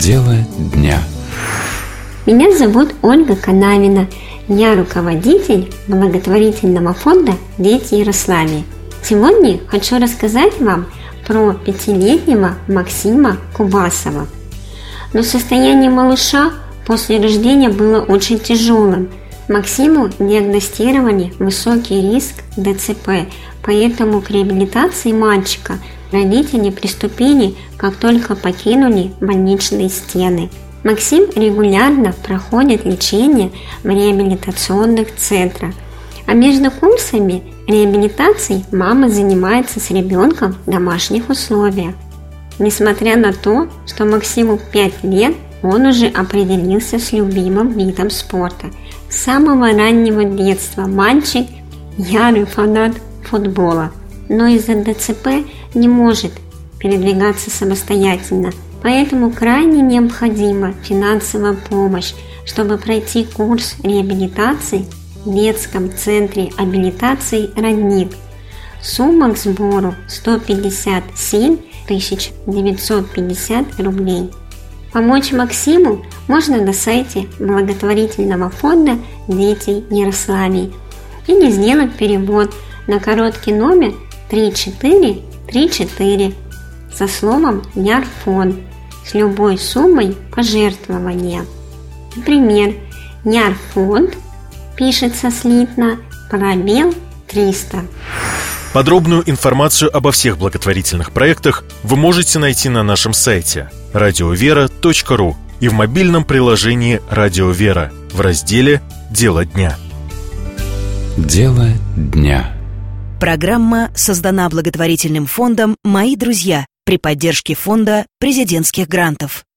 Дело дня. Меня зовут Ольга Канавина. Я руководитель благотворительного фонда «Дети Ярославии». Сегодня хочу рассказать вам про 5-летнего Максима Кубасова. Но состояние малыша после рождения было очень тяжелым. Максиму диагностировали высокий риск ДЦП, поэтому к реабилитации мальчика родители приступили, как только покинули больничные стены. Максим регулярно проходит лечение в реабилитационных центрах, а между курсами реабилитации мама занимается с ребенком в домашних условиях. Несмотря на то, что Максиму 5 лет, он уже определился с любимым видом спорта. С самого раннего детства мальчик – ярый фанат футбола, но из-за ДЦП не может передвигаться самостоятельно, поэтому крайне необходима финансовая помощь, чтобы пройти курс реабилитации в детском центре абилитации «Родник». Сумма к сбору 157 950 рублей. Помочь Максиму можно на сайте благотворительного фонда «Дети Ярославии» или сделать перевод на короткий номер 3434 со словом «Ярфонд» с любой суммой пожертвования. Например, Ярфонд пишется слитно пробел 300. Подробную информацию обо всех благотворительных проектах вы можете найти на нашем сайте radiovera.ru и в мобильном приложении «Радио Вера» в разделе «Дело дня». Дело дня. Программа создана благотворительным фондом «Мои друзья» при поддержке фонда президентских грантов.